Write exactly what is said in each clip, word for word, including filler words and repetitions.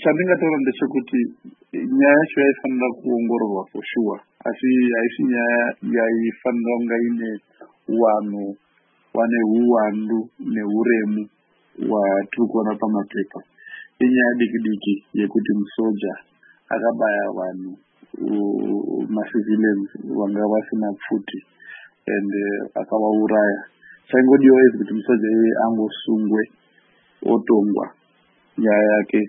chandingataura ndechekuti nyaya yacho yaifanira kuongororwa for sure, asi haisi nyaya yaifanira kunga ine wanhu wane uwandu neuremu hwatiri kuona pamapepa. Inyaya diki diki yekuti musoja akabaya vanhu macivilians vanga vasina pfuti and akavauraya. Chaingodiwa izi kuti musoja iye angosungwe otongwa nyaya yake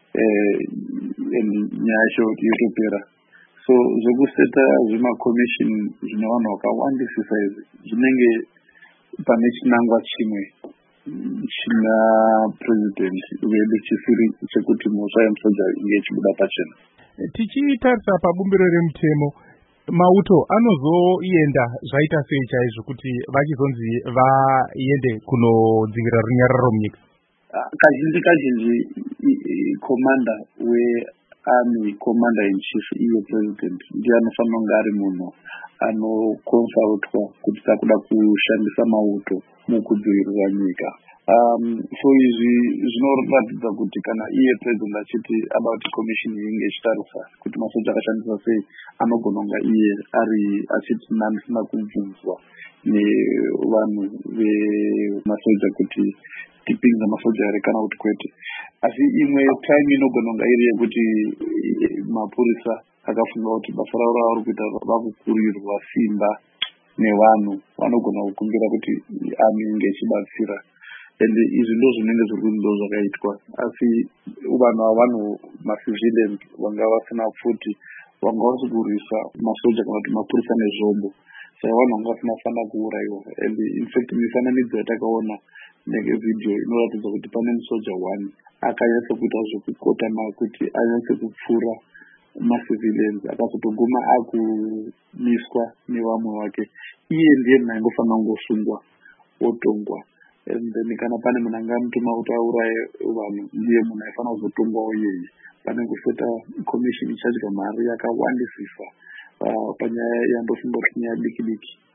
nyaya yacho yotopera. So zvekuseta zvimakommission zvine vanhu vakawandisisa izvi zvinenge pane chinangwa chimwe china president vedu chisiri chekuti mhosva yemusoja inge ichibuda pachena. Tichitarisa pabumbiro remutemo, mauto anozoenda zvaita sei chaizvo kuti vachizonzi vaende kunodzivirira runyararo munyika? Kazhinji kazhinji commander wearmy, commander in chief, iye president ndiye anofanira kunge ari munhu anokonsultwa kuti takuda kushandisa mauto mukudzivirira nyika. Um, so izvi zvinoratidza kuti kana iye president achiti about commission inge ichitarisa kuti masoja akashandisa sei, anogona kunga iye ari achiti ndisina kubvunzwa nevanhu vemasoja kuti tipinza masoja here kana kuti kwete. Asi imwe time inogona kunga iri yekuti mapurisa akafunga kuti basa ravo ravari kuita vakukurirwa simba nevanhu, vanogona kukumbira kuti army inge ichibatsira. And izvi ndo zvinenge zviri ndo zvakaitwa. Asi vanhu avanhu macivilians vanga vasina pfuti vanga vasikurisa masoja kana kuti mapurisa nezvombo, saka vanhu vanga vasina fana kuuraiwa. And in fact mifananidzo yatakaona nevideo inoratidza kuti pane musoja one akanyatsa kuita zvekukotama kuti anyatse kupfura macivilians, akazotoguma akumiswa nevamwe vake. Iye ndiye munhu aingofanira kungosungwa otongwa. And then kana pane munhu anga mutuma kuti auraye vanhu, ndiye munhu aifanira kuzotongwawo iyeye. Pane kuseta commission ichadya mari yakawandisisa panyaya yandofunga kuti nyaya diki diki.